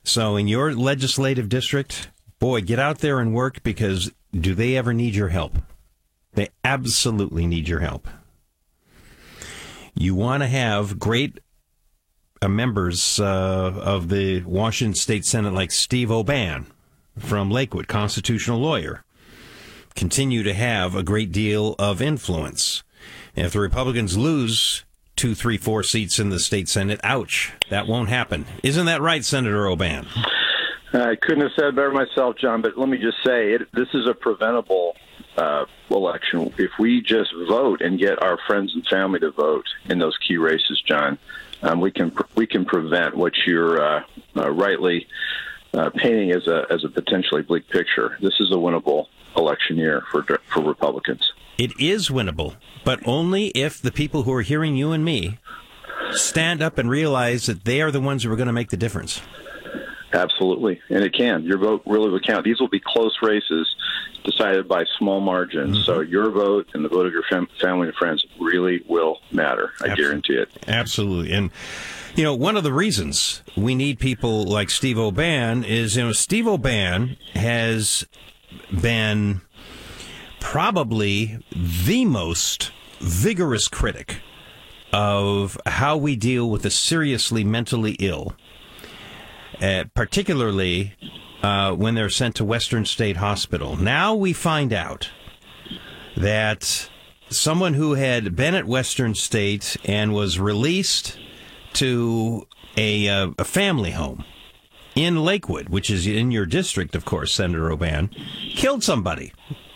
So in your legislative district, boy, get out there and work, because do they ever need your help? They absolutely need your help. You want to have great members of the Washington State Senate like Steve O'Ban from Lakewood, constitutional lawyer, continue to have a great deal of influence. And if the Republicans lose 2, 3, 4 seats in the state Senate, ouch, that won't happen. Isn't that right, Senator O'Ban? I couldn't have said it better myself, John, but let me just say, this is a preventable election. If we just vote and get our friends and family to vote in those key races, John, we can prevent what you're rightly painting as a potentially bleak picture. This is a winnable election year for Republicans. It is winnable, but only if the people who are hearing you and me stand up and realize that they are the ones who are going to make the difference. Absolutely, and it can. Your vote really will count. These will be close races decided by small margins, so your vote and the vote of your family and friends really will matter. I guarantee it. Absolutely. And, you know, one of the reasons we need people like Steve O'Ban is, you know, Steve O'Ban has been probably the most vigorous critic of how we deal with the seriously mentally ill, particularly when they're sent to Western State Hospital. Now we find out that someone who had been at Western State and was released to a family home in Lakewood, which is in your district, of course, Senator O'Ban, killed somebody.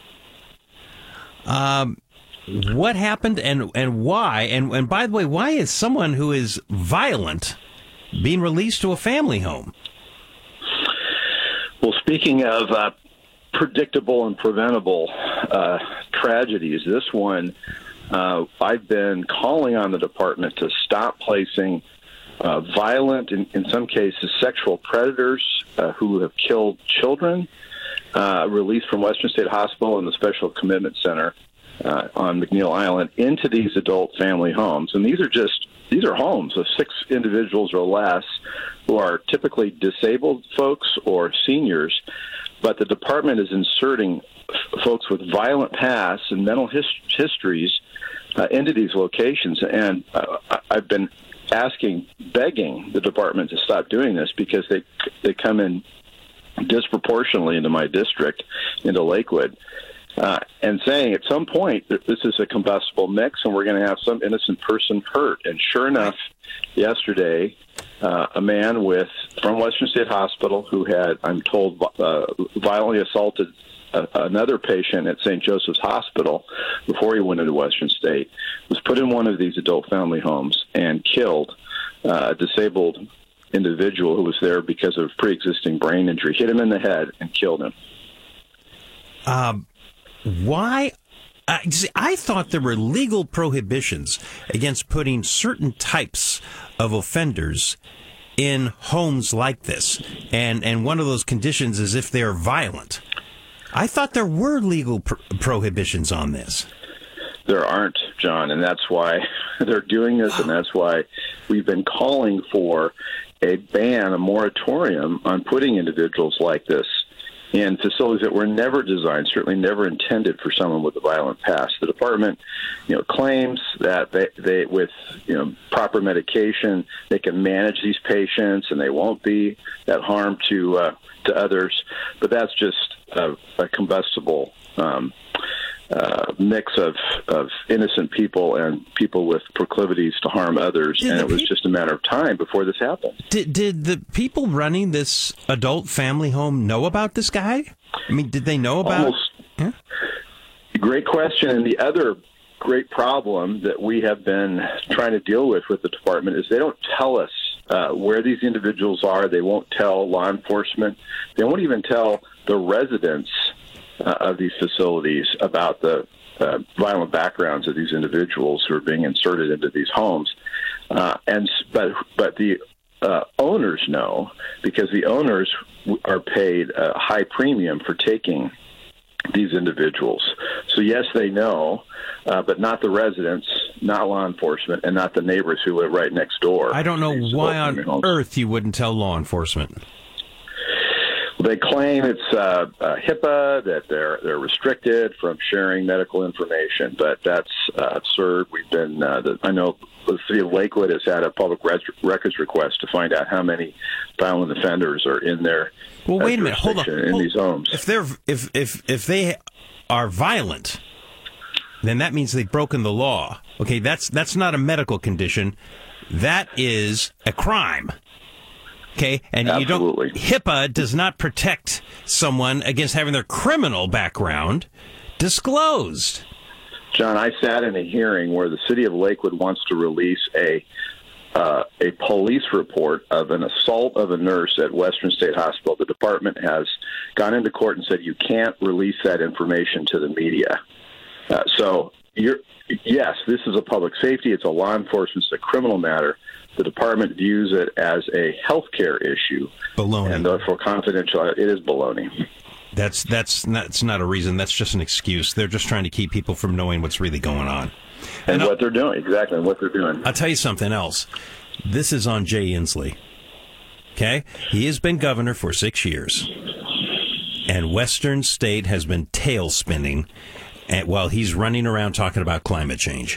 What happened and why? And by the way, why is someone who is violent being released to a family home? Well, speaking of predictable and preventable tragedies, this one, I've been calling on the department to stop placing violent, in some cases, sexual predators who have killed children, released from Western State Hospital and the Special Commitment Center on McNeil Island into these adult family homes. And these are homes of 6 individuals or less who are typically disabled folks or seniors, but the department is inserting folks with violent pasts and mental histories into these locations. And I've been begging the department to stop doing this, because they come in disproportionately into my district, into Lakewood, and saying at some point that this is a combustible mix and we're going to have some innocent person hurt. And sure enough, yesterday, a man from Western State Hospital who had, I'm told, violently assaulted another patient at St. Joseph's Hospital before he went into Western State, was put in one of these adult family homes and killed a disabled individual who was there because of pre-existing brain injury, hit him in the head and killed him. Why? I thought there were legal prohibitions against putting certain types of offenders in homes like this. And one of those conditions is if they're violent. I thought there were legal prohibitions on this. There aren't, John, and that's why they're doing this, and that's why we've been calling for a ban, a moratorium on putting individuals like this in facilities that were never designed, certainly never intended for someone with a violent past. The department, claims that they with proper medication, they can manage these patients and they won't be that harm to others. But that's just a combustible mix of innocent people and people with proclivities to harm others, and it was just a matter of time before this happened. Did the people running this adult family home know about this guy? I mean, did they know about? Great question. And the other great problem that we have been trying to deal with the department is they don't tell us where these individuals are. They won't tell law enforcement. They won't even tell the residents of these facilities about the violent backgrounds of these individuals who are being inserted into these homes. But the owners know, because the owners are paid a high premium for taking these individuals. So yes, they know, but not the residents, not law enforcement, and not the neighbors who live right next door. I don't know why on earth you wouldn't tell law enforcement. They claim it's HIPAA, that they're restricted from sharing medical information, but that's absurd. We've been, I know the city of Lakewood has had a public records request to find out how many violent offenders are in their well, wait a minute, hold on, in these homes. If they are violent, then that means they've broken the law. Okay, that's not a medical condition. That is a crime. Okay, and Absolutely. HIPAA does not protect someone against having their criminal background disclosed. John, I sat in a hearing where the city of Lakewood wants to release a police report of an assault of a nurse at Western State Hospital. The department has gone into court and said you can't release that information to the media. Yes, this is a public safety. It's a law enforcement. It's a criminal matter. The department views it as a healthcare issue. Baloney. And therefore confidential. It is baloney. That's not a reason. That's just an excuse. They're just trying to keep people from knowing what's really going on. And what they're doing. Exactly, what they're doing. I'll tell you something else. This is on Jay Inslee. Okay? He has been governor for 6 years. And Western State has been tail spinning while he's running around talking about climate change.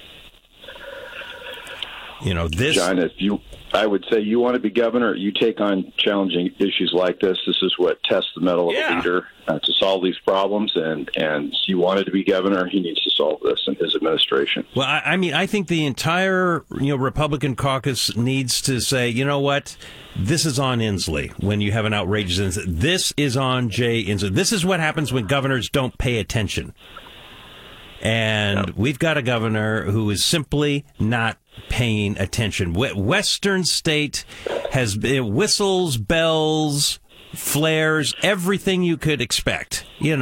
You know, this... John, I would say you want to be governor, you take on challenging issues like this. This is what tests the mettle of a leader to solve these problems. And you wanted to be governor, he needs to solve this in his administration. Well, I think the entire Republican caucus needs to say, you know what, this is on Inslee when you have an outrageous incident. This is on Jay Inslee. This is what happens when governors don't pay attention. And we've got a governor who is simply not paying attention. Western State has been whistles, bells, flares, everything you could expect,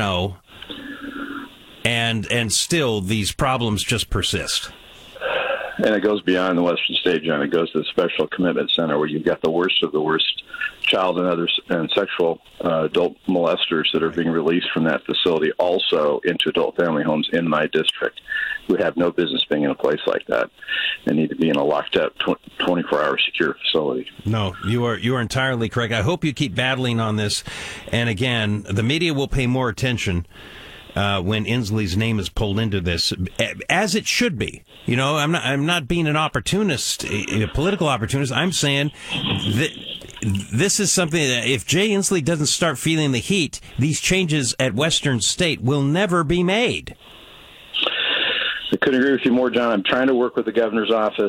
and still these problems just persist. And it goes beyond the Western State, John. It goes to the Special Commitment Center, where you've got the worst of the worst child and sexual adult molesters that are being released from that facility also into adult family homes in my district, who have no business being in a place like that. They need to be in a locked-up 24-hour secure facility. No, you are entirely correct. I hope you keep battling on this. And again, the media will pay more attention when Inslee's name is pulled into this, as it should be. I'm not being an opportunist, a political opportunist. I'm saying that this is something that if Jay Inslee doesn't start feeling the heat, these changes at Western State will never be made. I couldn't agree with you more, John. I'm trying to work with the governor's office,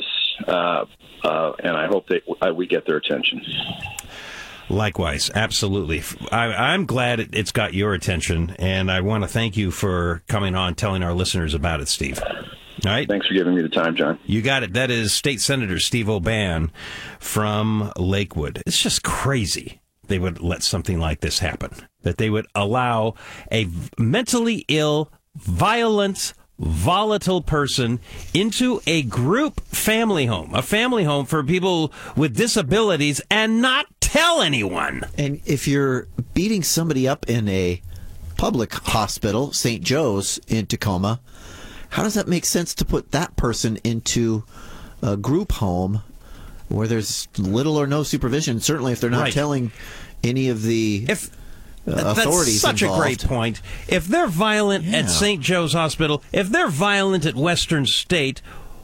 and I hope that we get their attention. Likewise, absolutely. I'm glad it's got your attention, and I want to thank you for coming on, telling our listeners about it, Steve. All right? Thanks for giving me the time, John. You got it. That is State Senator Steve Oban from Lakewood. It's just crazy they would let something like this happen, that they would allow a mentally ill, violent, volatile person into a group family home, a family home for people with disabilities, and not tell anyone. And if you're beating somebody up in a public hospital, St. Joe's in Tacoma, how does that make sense to put that person into a group home where there's little or no supervision? Certainly if they're not telling any of the authorities That's such involved. A great point. If they're violent at St. Joe's Hospital, if they're violent at Western State,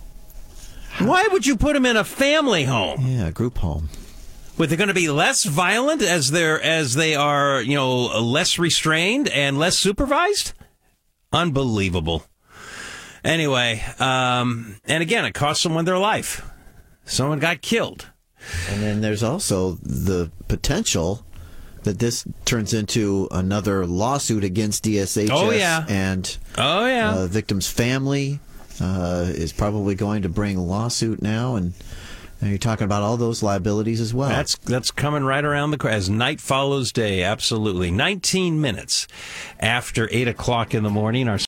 why would you put them in a family home? Yeah, a group home. Were they going to be less violent as they are, less restrained and less supervised? Unbelievable. Anyway, and again, it cost someone their life. Someone got killed. And then there's also the potential that this turns into another lawsuit against DSHS. And the victim's family is probably going to bring a lawsuit now, and you're talking about all those liabilities as well. That's coming right around the corner as night follows day. Absolutely. 19 minutes after 8 o'clock in the morning. Our